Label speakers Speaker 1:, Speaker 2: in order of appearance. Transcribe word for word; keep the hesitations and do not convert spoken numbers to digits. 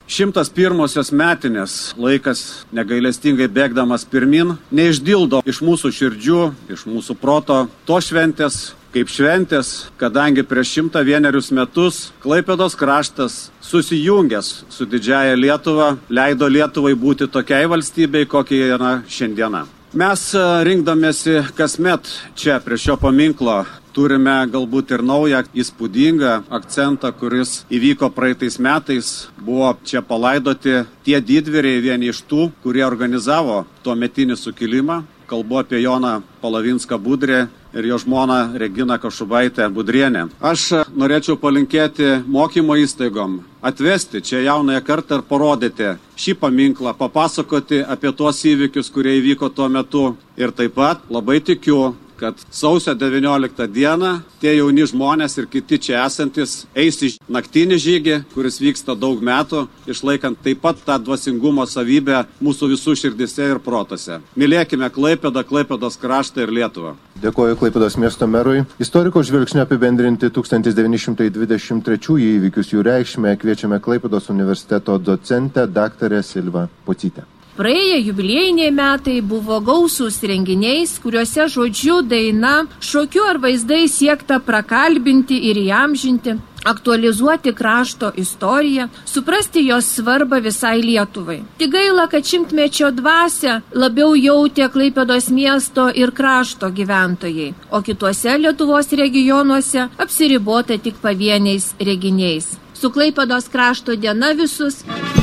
Speaker 1: Šimtas pirmosios metinės laikas negailestingai bėgdamas pirmin neišdildo iš mūsų širdžių, iš mūsų proto to šventės kaip šventės, kadangi prieš šimtą vienerius metus Klaipėdos kraštas susijungęs su didžiaja Lietuva leido Lietuvai būti tokiai valstybei, kokia yra šiandiena. Mes rinkdamėsi kasmet čia prie šio paminklo turime galbūt ir naują įspūdingą akcentą, kuris įvyko praeitais metais. Buvo čia palaidoti tie didvyriai, vieni iš tų, kurie organizavo tuometinį sukilimą. Kalbu apie Joną Palavinską Budrį ir jo žmoną Reginą Kašubaitę Budrienę. Aš norėčiau palinkėti mokymo įstaigom atvesti čia jaunąją kartą ir parodyti šį paminklą, papasakoti apie tuos įvykius, kurie įvyko tuo metu. Ir taip pat labai tikiu, kad sausio devynioliktą dieną tie jauni žmonės ir kiti čia esantis eis į naktinį žygį, kuris vyksta daug metų, išlaikant taip pat tą dvasingumo savybę mūsų visų širdise ir protose. Mylėkime Klaipėdą, Klaipėdos kraštą ir Lietuvą.
Speaker 2: Dėkoju Klaipėdos miesto merui. Istoriko žvilgsnio apibendrinti tūkstantis devyni šimtai dvidešimt trečiųjų įvykius jų reikšmę kviečiame Klaipėdos universiteto docentę daktarę Silvą Pocytę.
Speaker 3: Praėję jubiliejiniai metai buvo gausūs renginiais, kuriuose žodžiu, daina, šokiu ar vaizdai siekta prakalbinti ir įamžinti, aktualizuoti krašto istoriją, suprasti jos svarbą visai Lietuvai. Tik gaila, kad šimtmečio dvasią labiau jautė Klaipėdos miesto ir krašto gyventojai, o kituose Lietuvos regionuose apsiribota tik pavieniais reginiais. Su Klaipėdos krašto diena visus.